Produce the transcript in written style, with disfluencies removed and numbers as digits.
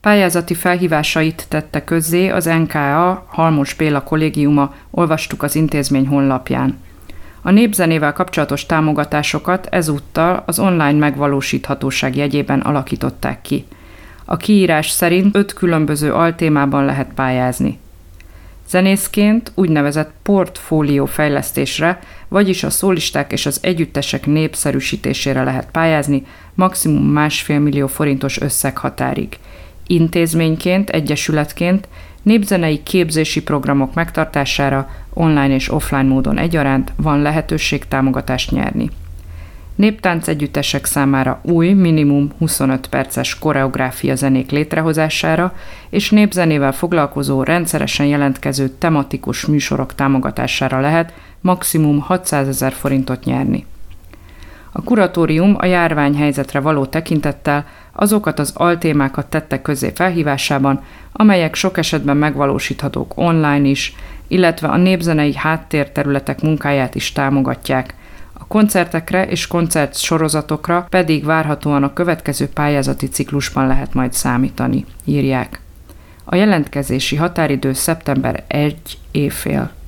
Pályázati felhívásait tette közzé az NKA Halmos Béla kollégiuma, olvastuk az intézmény honlapján. A népzenével kapcsolatos támogatásokat ezúttal az online megvalósíthatóság jegyében alakították ki. A kiírás szerint 5 különböző altémában lehet pályázni. Zenészként úgynevezett portfólió fejlesztésre, vagyis a szólisták és az együttesek népszerűsítésére lehet pályázni, maximum 1,5 millió forintos összeghatárig. Intézményként, egyesületként népzenei képzési programok megtartására online és offline módon egyaránt van lehetőség támogatást nyerni. Néptánc együttesek számára új, minimum 25 perces koreográfia zenék létrehozására és népzenével foglalkozó, rendszeresen jelentkező tematikus műsorok támogatására lehet maximum 600 000 forintot nyerni. A kuratórium a járványhelyzetre való tekintettel azokat az altémákat tette közzé felhívásában, amelyek sok esetben megvalósíthatók online is, illetve a népzenei háttérterületek munkáját is támogatják. A koncertekre és koncertsorozatokra pedig várhatóan a következő pályázati ciklusban lehet majd számítani, írják. A jelentkezési határidő szeptember 1 éjfél.